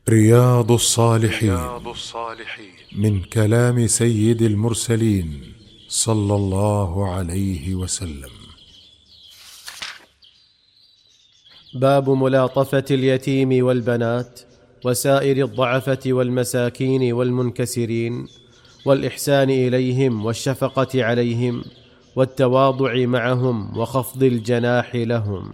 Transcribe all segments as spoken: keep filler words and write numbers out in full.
رياض الصالحين من كلام سيد المرسلين صلى الله عليه وسلم. باب ملاطفة اليتيم والبنات وسائر الضعفة والمساكين والمنكسرين، والإحسان إليهم والشفقة عليهم والتواضع معهم وخفض الجناح لهم.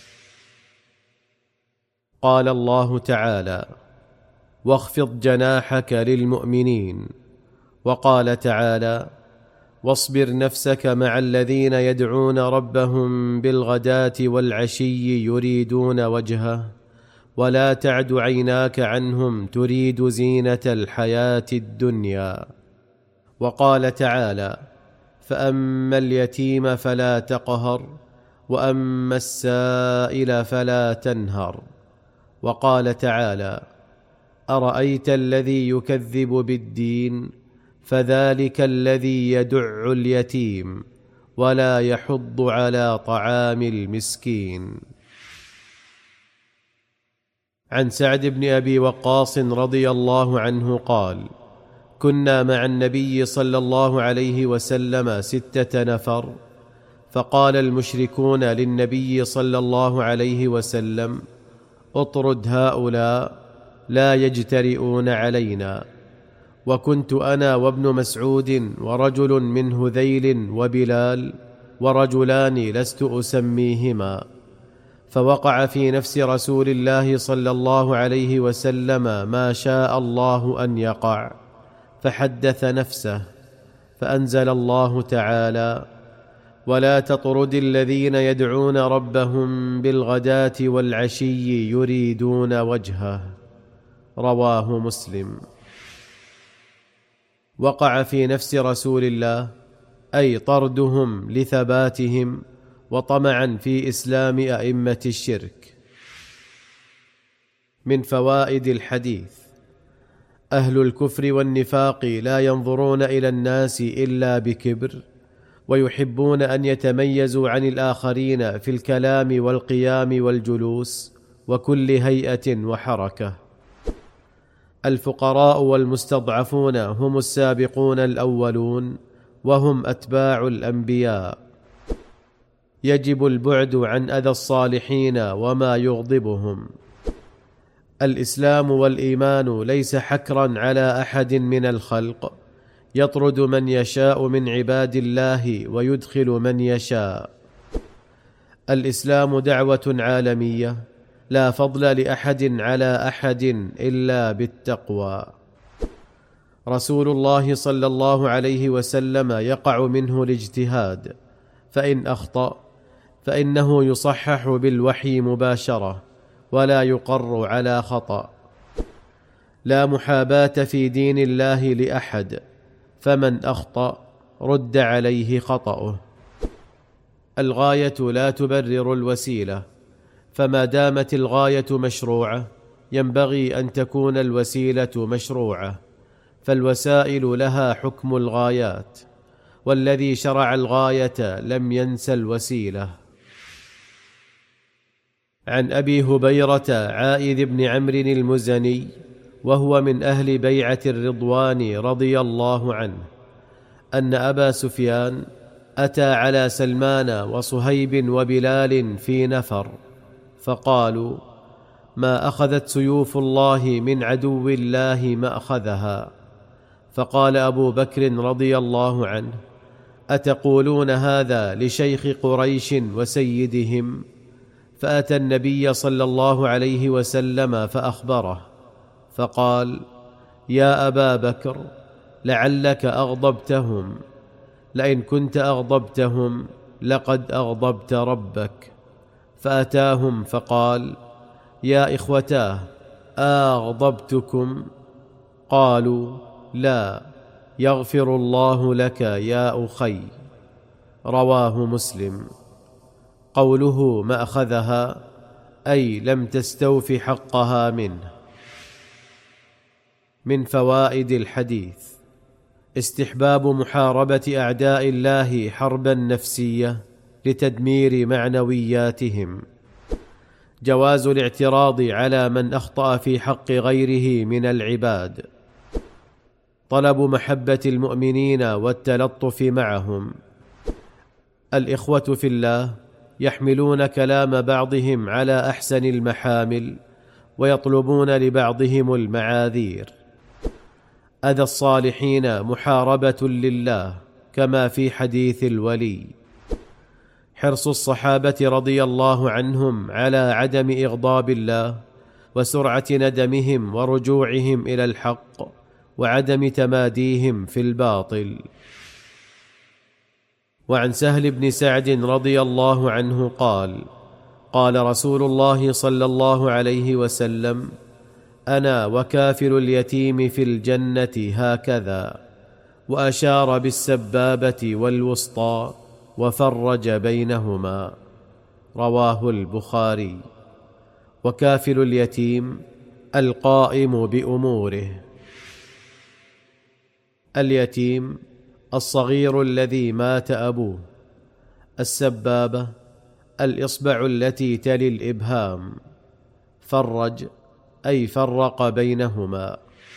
قال الله تعالى: واخفض جناحك للمؤمنين. وقال تعالى: واصبر نفسك مع الذين يدعون ربهم بالغداة والعشي يريدون وجهه ولا تعد عيناك عنهم تريد زينة الحياة الدنيا. وقال تعالى: فأما اليتيم فلا تقهر وأما السائل فلا تنهر. وقال تعالى: أرأيت الذي يكذب بالدين فذلك الذي يدع اليتيم ولا يحض على طعام المسكين. عن سعد بن أبي وقاص رضي الله عنه قال: كنا مع النبي صلى الله عليه وسلم ستة نفر، فقال المشركون للنبي صلى الله عليه وسلم: اطرد هؤلاء لا يجترئون علينا. وكنت أنا وابن مسعود ورجل من هذيل وبلال ورجلان لست أسميهما، فوقع في نفس رسول الله صلى الله عليه وسلم ما شاء الله أن يقع، فحدث نفسه، فأنزل الله تعالى: ولا تطرد الذين يدعون ربهم بالغداة والعشي يريدون وجهه. رواه مسلم. وقع في نفس رسول الله، أي طردهم لثباتهم وطمعا في إسلام أئمة الشرك. من فوائد الحديث: أهل الكفر والنفاق لا ينظرون إلى الناس إلا بكبر، ويحبون أن يتميزوا عن الآخرين في الكلام والقيام والجلوس وكل هيئة وحركة. الفقراء والمستضعفون هم السابقون الأولون، وهم أتباع الأنبياء. يجب البعد عن أذى الصالحين وما يغضبهم. الإسلام والإيمان ليس حكرا على أحد من الخلق، يطرد من يشاء من عباد الله ويدخل من يشاء. الإسلام دعوة عالمية، لا فضل لأحد على أحد إلا بالتقوى. رسول الله صلى الله عليه وسلم يقع منه الاجتهاد، فإن أخطأ فإنه يصحح بالوحي مباشرة ولا يقر على خطأ. لا محاباة في دين الله لأحد، فمن أخطأ رد عليه خطأه. الغاية لا تبرر الوسيلة، فما دامت الغاية مشروعة ينبغي أن تكون الوسيلة مشروعة، فالوسائل لها حكم الغايات، والذي شرع الغاية لم ينس الوسيلة. عن أبي هبيرة عائذ بن عمرو المزني، وهو من أهل بيعة الرضوان رضي الله عنه، أن أبا سفيان أتى على سلمان وصهيب وبلال في نفر، فقالوا: ما أخذت سيوف الله من عدو الله ما أخذها. فقال أبو بكر رضي الله عنه: أتقولون هذا لشيخ قريش وسيدهم؟ فأتى النبي صلى الله عليه وسلم فأخبره، فقال: يا أبا بكر، لعلك أغضبتهم، لئن كنت أغضبتهم لقد أغضبت ربك. فأتاهم فقال: يا إخوتاه، أغضبتكم؟ قالوا: لا، يغفر الله لك يا أخي. رواه مسلم. قوله ما أخذها أي لم تستوف حقها منه. من فوائد الحديث: استحباب محاربة أعداء الله حربا نفسية لتدمير معنوياتهم، جواز الاعتراض على من أخطأ في حق غيره من العباد، طلب محبة المؤمنين والتلطف معهم. الإخوة في الله يحملون كلام بعضهم على أحسن المحامل، ويطلبون لبعضهم المعاذير. أذى الصالحين محاربة لله، كما في حديث الولي. حرص الصحابة رضي الله عنهم على عدم إغضاب الله، وسرعة ندمهم ورجوعهم إلى الحق، وعدم تماديهم في الباطل. وعن سهل بن سعد رضي الله عنه قال: قال رسول الله صلى الله عليه وسلم: أنا وكافل اليتيم في الجنة هكذا، وأشار بالسبابة والوسطى وفرج بينهما. رواه البخاري. وكافل اليتيم القائم بأموره. اليتيم الصغير الذي مات أبوه. السبابة الإصبع التي تلي الإبهام. فرج أي فرق بينهما.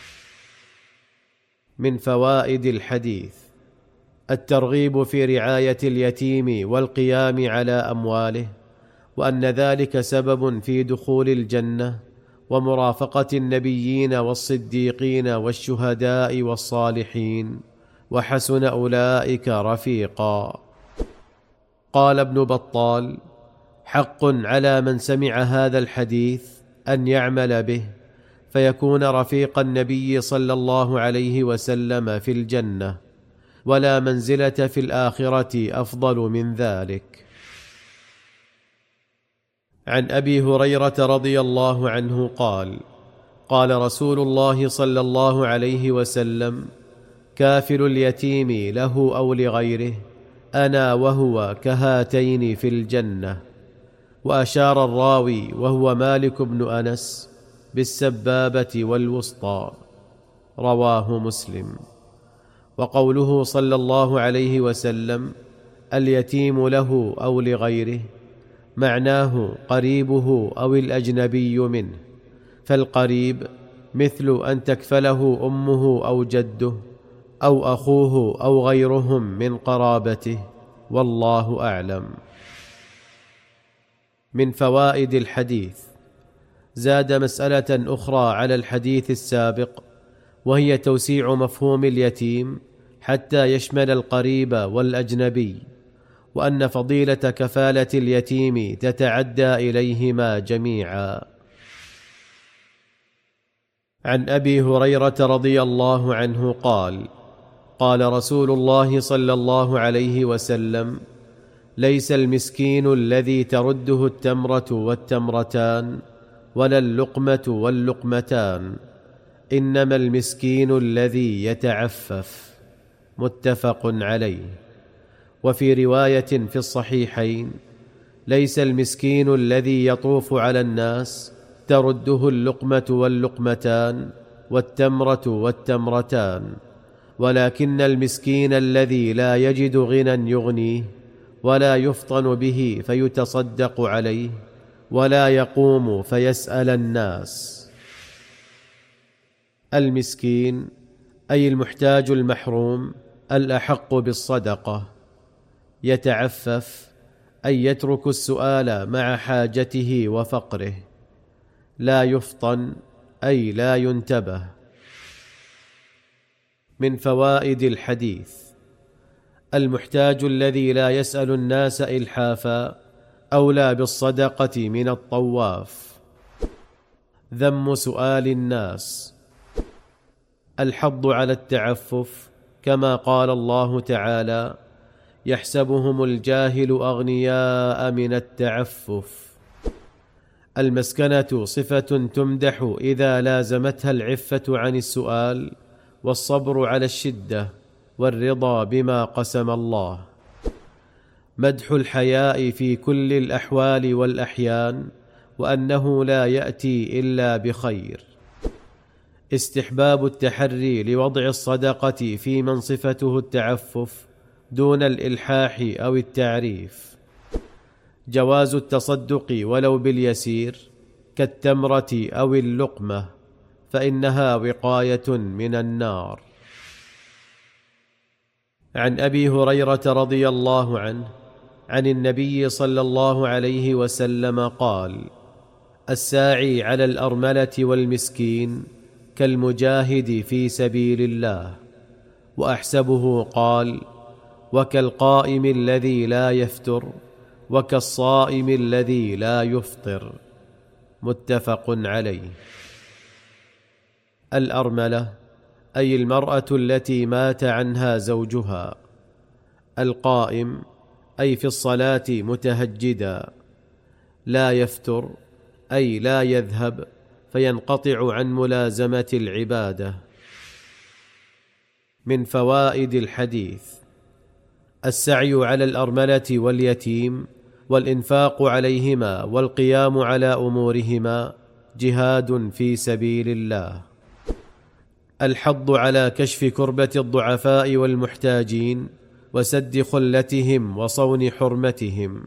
من فوائد الحديث الترغيب في رعاية اليتيم والقيام على أمواله، وأن ذلك سبب في دخول الجنة ومرافقة النبيين والصديقين والشهداء والصالحين، وحسن أولئك رفيقا. قال ابن بطال: حق على من سمع هذا الحديث أن يعمل به، فيكون رفيق النبي صلى الله عليه وسلم في الجنة، ولا منزلة في الآخرة أفضل من ذلك. عن أبي هريرة رضي الله عنه قال: قال رسول الله صلى الله عليه وسلم: كافل اليتيم له أو لغيره أنا وهو كهاتين في الجنة. وأشار الراوي وهو مالك بن أنس بالسبابة والوسطى. رواه مسلم. وقوله صلى الله عليه وسلم: اليتيم له أو لغيره، معناه قريبه أو الأجنبي منه، فالقريب مثل أن تكفله أمه أو جده أو أخوه أو غيرهم من قرابته، والله أعلم. من فوائد الحديث زاد مسألة أخرى على الحديث السابق، وهي توسيع مفهوم اليتيم حتى يشمل القريب والأجنبي، وأن فضيلة كفالة اليتيم تتعدى إليهما جميعا. عن أبي هريرة رضي الله عنه قال: قال رسول الله صلى الله عليه وسلم: ليس المسكين الذي ترده التمرة والتمرتان، ولا اللقمة واللقمتان، إنما المسكين الذي يتعفف. متفق عليه. وفي رواية في الصحيحين: ليس المسكين الذي يطوف على الناس ترده اللقمة واللقمتان والتمرة والتمرتان، ولكن المسكين الذي لا يجد غنى يغنيه، ولا يفطن به فيتصدق عليه، ولا يقوم فيسأل الناس. المسكين أي المحتاج المحروم الأحق بالصدقة. يتعفف أي يترك السؤال مع حاجته وفقره. لا يفطن أي لا ينتبه. من فوائد الحديث المحتاج الذي لا يسأل الناس إلحافا أولى بالصدقة من الطواف. ذم سؤال الناس. الحض على التعفف، كما قال الله تعالى: يحسبهم الجاهل أغنياء من التعفف. المسكنة صفة تمدح إذا لازمتها العفة عن السؤال، والصبر على الشدة، والرضا بما قسم الله. مدح الحياء في كل الأحوال والأحيان، وأنه لا يأتي إلا بخير. استحباب التحري لوضع الصدقة في من صفته التعفف دون الإلحاح أو التعريف. جواز التصدق ولو باليسير كالتمرة أو اللقمة، فإنها وقاية من النار. عن أبي هريرة رضي الله عنه عن النبي صلى الله عليه وسلم قال: الساعي على الأرملة والمسكين كالمجاهد في سبيل الله. وأحسبه قال: وكالقائم الذي لا يفتر، وكالصائم الذي لا يفطر. متفق عليه. الأرملة أي المرأة التي مات عنها زوجها. القائم أي في الصلاة متهجدا. لا يفتر أي لا يذهب فينقطع عن ملازمة العبادة. من فوائد الحديث: السعي على الأرملة واليتيم والإنفاق عليهما والقيام على أمورهما جهاد في سبيل الله. الحض على كشف كربة الضعفاء والمحتاجين وسد خلتهم وصون حرمتهم.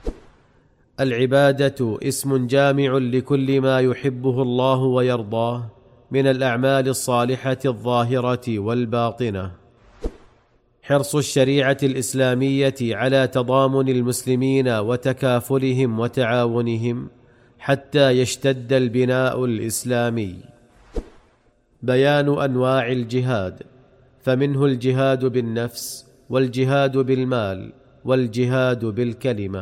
العبادة اسم جامع لكل ما يحبه الله ويرضاه من الأعمال الصالحة الظاهرة والباطنة. حرص الشريعة الإسلامية على تضامن المسلمين وتكافلهم وتعاونهم حتى يشتد البناء الإسلامي. بيان أنواع الجهاد، فمنه الجهاد بالنفس، والجهاد بالمال، والجهاد بالكلمة.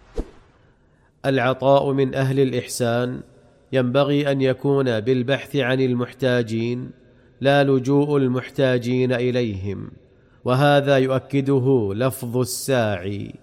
العطاء من أهل الإحسان ينبغي أن يكون بالبحث عن المحتاجين، لا لجوء المحتاجين إليهم، وهذا يؤكده لفظ الساعي.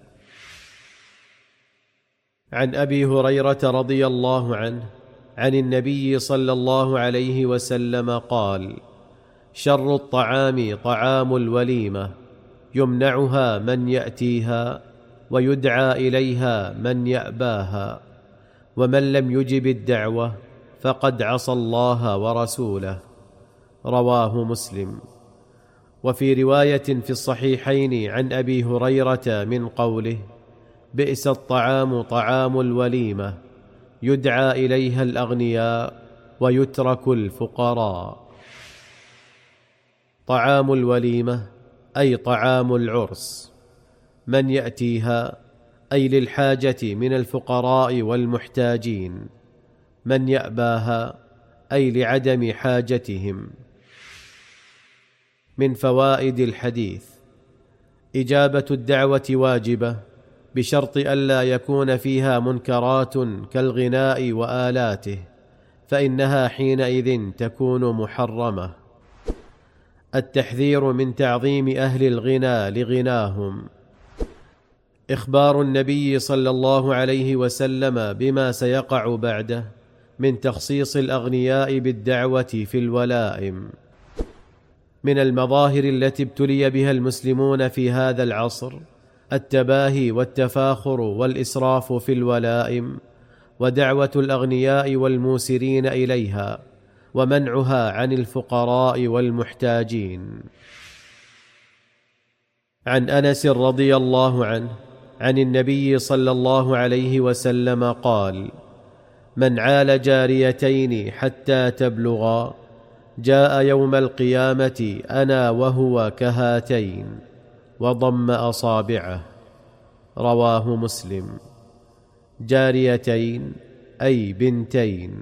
عن أبي هريرة رضي الله عنه عن النبي صلى الله عليه وسلم قال: شر الطعام طعام الوليمة، يمنعها من يأتيها ويدعى إليها من يأباها، ومن لم يجب الدعوة فقد عصى الله ورسوله. رواه مسلم. وفي رواية في الصحيحين عن أبي هريرة من قوله: بئس الطعام طعام الوليمة، يدعى إليها الأغنياء ويترك الفقراء. طعام الوليمة أي طعام العرس. من يأتيها أي للحاجة من الفقراء والمحتاجين. من يأباها أي لعدم حاجتهم. من فوائد الحديث: إجابة الدعوة واجبة بشرط ألا يكون فيها منكرات كالغناء وآلاته، فإنها حينئذ تكون محرمة. التحذير من تعظيم أهل الغنى لغناهم. إخبار النبي صلى الله عليه وسلم بما سيقع بعده من تخصيص الأغنياء بالدعوة في الولائم. من المظاهر التي ابتلي بها المسلمون في هذا العصر التباهي والتفاخر والإسراف في الولائم، ودعوة الأغنياء والموسرين إليها، ومنعها عن الفقراء والمحتاجين. عن أنس رضي الله عنه عن النبي صلى الله عليه وسلم قال: من عال جاريتين حتى تبلغا جاء يوم القيامة أنا وهو كهاتين، وضم أصابعه. رواه مسلم. جاريتين أي بنتين.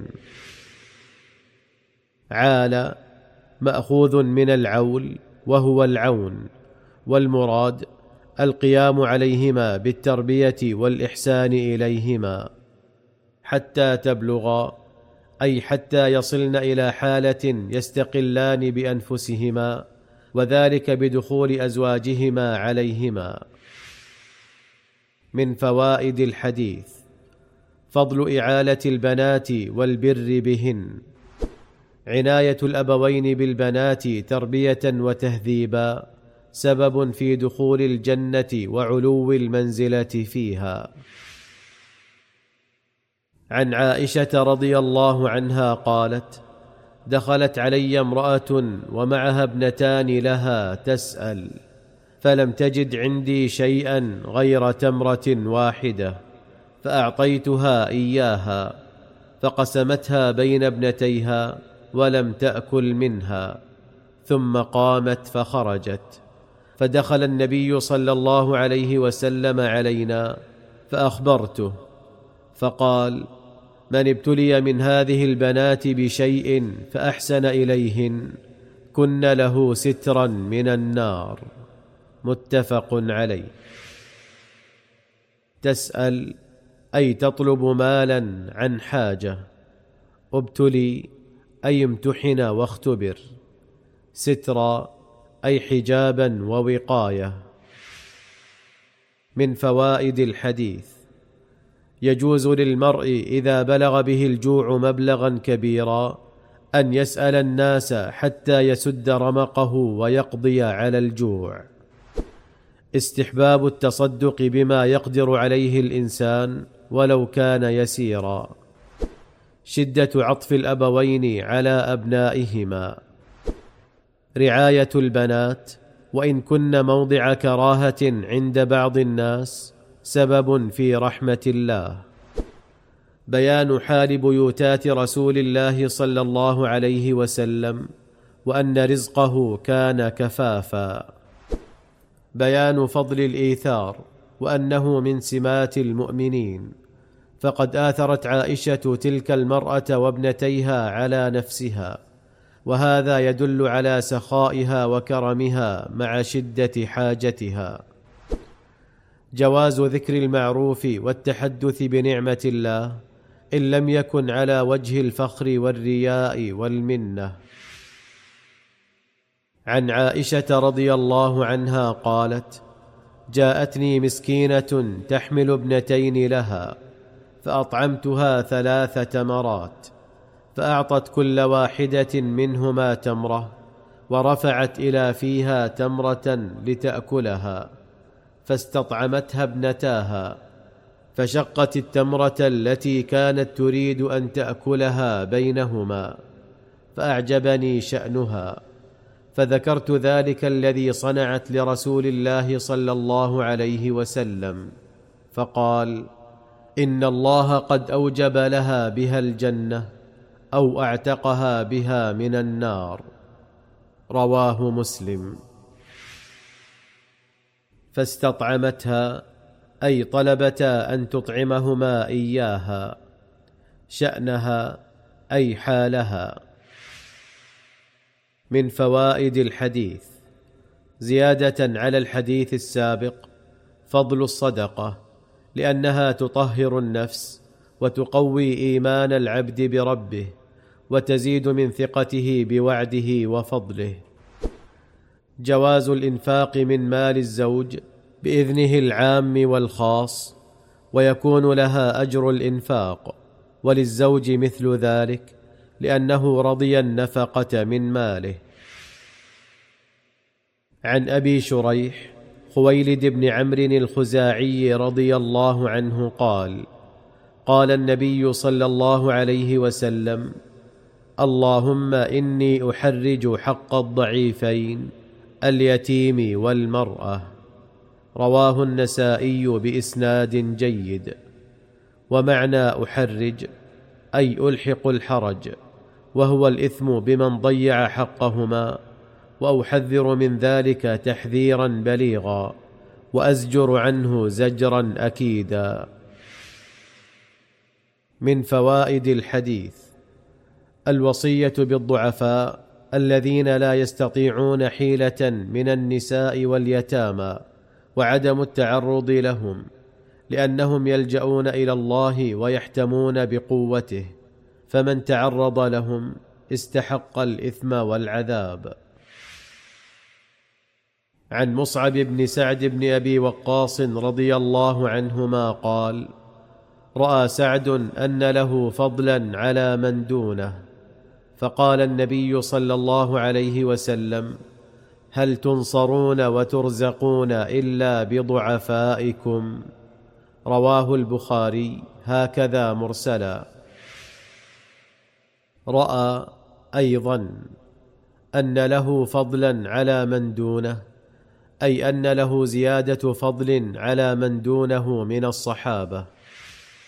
عال مأخوذ من العول وهو العون، والمراد القيام عليهما بالتربية والإحسان إليهما. حتى تبلغا أي حتى يصلن إلى حالة يستقلان بأنفسهما، وذلك بدخول أزواجهما عليهما. من فوائد الحديث: فضل إعالة البنات والبر بهن. عناية الأبوين بالبنات تربية وتهذيبا سبب في دخول الجنة وعلو المنزلة فيها. عن عائشة رضي الله عنها قالت: دخلت علي امرأة ومعها ابنتان لها تسأل، فلم تجد عندي شيئا غير تمرة واحدة، فأعطيتها إياها فقسمتها بين ابنتيها ولم تأكل منها، ثم قامت فخرجت. فدخل النبي صلى الله عليه وسلم علينا فأخبرته، فقال: من ابتلي من هذه البنات بشيء فأحسن إليهن كن له سترا من النار. متفق عليه. تسأل أي تطلب مالا عن حاجة. ابتلي أي امتحن واختبر. سترا أي حجابا ووقاية. من فوائد الحديث: يجوز للمرء إذا بلغ به الجوع مبلغا كبيرا أن يسأل الناس حتى يسد رمقه ويقضي على الجوع. استحباب التصدق بما يقدر عليه الإنسان ولو كان يسيرا. شدة عطف الأبوين على أبنائهما. رعاية البنات وإن كن موضع كراهة عند بعض الناس سبب في رحمة الله. بيان حال بيوتات رسول الله صلى الله عليه وسلم وأن رزقه كان كفافا. بيان فضل الإيثار وأنه من سمات المؤمنين، فقد آثرت عائشة تلك المرأة وابنتيها على نفسها، وهذا يدل على سخائها وكرمها مع شدة حاجتها. جواز ذكر المعروف والتحدث بنعمة الله إن لم يكن على وجه الفخر والرياء والمنة. عن عائشة رضي الله عنها قالت: جاءتني مسكينة تحمل ابنتين لها فأطعمتها ثلاث تمرات، فأعطت كل واحدة منهما تمرة ورفعت إلى فيها تمرة لتأكلها، فاستطعمتها ابنتاها، فشقت التمرة التي كانت تريد أن تأكلها بينهما، فأعجبني شأنها، فذكرت ذلك الذي صنعت لرسول الله صلى الله عليه وسلم، فقال: إن الله قد أوجب لها بها الجنة أو أعتقها بها من النار. رواه مسلم. فاستطعمتها أي طلبتا أن تطعمهما إياها. شأنها أي حالها. من فوائد الحديث: زيادة على الحديث السابق فضل الصدقة، لأنها تطهر النفس وتقوي إيمان العبد بربه وتزيد من ثقته بوعده وفضله. جواز الإنفاق من مال الزوج بإذنه العام والخاص، ويكون لها أجر الإنفاق، وللزوج مثل ذلك لأنه رضي النفقة من ماله. عن أبي شريح خويلد بن عمرو الخزاعي رضي الله عنه قال: قال النبي صلى الله عليه وسلم: اللهم إني أحرج حق الضعيفين اليتيم والمرأة. رواه النسائي بإسناد جيد. ومعنى أحرج أي ألحق الحرج، وهو الإثم بمن ضيع حقهما، وأحذر من ذلك تحذيرا بليغا، وأزجر عنه زجرا أكيدا. من فوائد الحديث: الوصية بالضعفاء الذين لا يستطيعون حيلة من النساء واليتامى، وعدم التعرض لهم، لأنهم يلجؤون إلى الله ويحتمون بقوته، فمن تعرض لهم استحق الإثم والعذاب. عن مصعب بن سعد بن أبي وقاص رضي الله عنهما قال: رأى سعد أن له فضلا على من دونه، فقال النبي صلى الله عليه وسلم: هل تنصرون وترزقون إلا بضعفائكم؟ رواه البخاري هكذا مرسلا. رأى أيضا أن له فضلا على من دونه، أي أن له زيادة فضل على من دونه من الصحابة.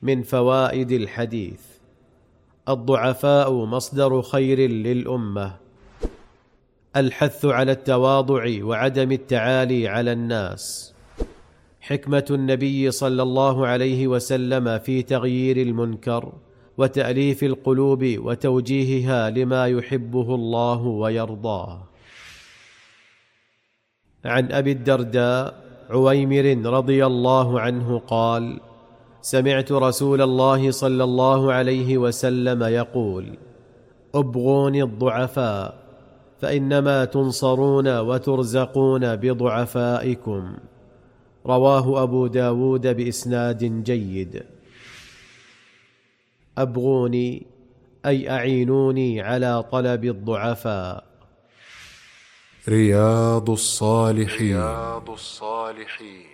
من فوائد الحديث: الضعفاء مصدر خير للأمة. الحث على التواضع وعدم التعالي على الناس. حكمة النبي صلى الله عليه وسلم في تغيير المنكر وتأليف القلوب وتوجيهها لما يحبه الله ويرضاه. عن أبي الدرداء عويمر رضي الله عنه قال: سمعت رسول الله صلى الله عليه وسلم يقول: ابغوني الضعفاء فإنما تنصرون وترزقون بضعفائكم. رواه أبو داود بإسناد جيد. أبغوني أي أعينوني على طلب الضعفاء. رياض الصالحين. رياض الصالحين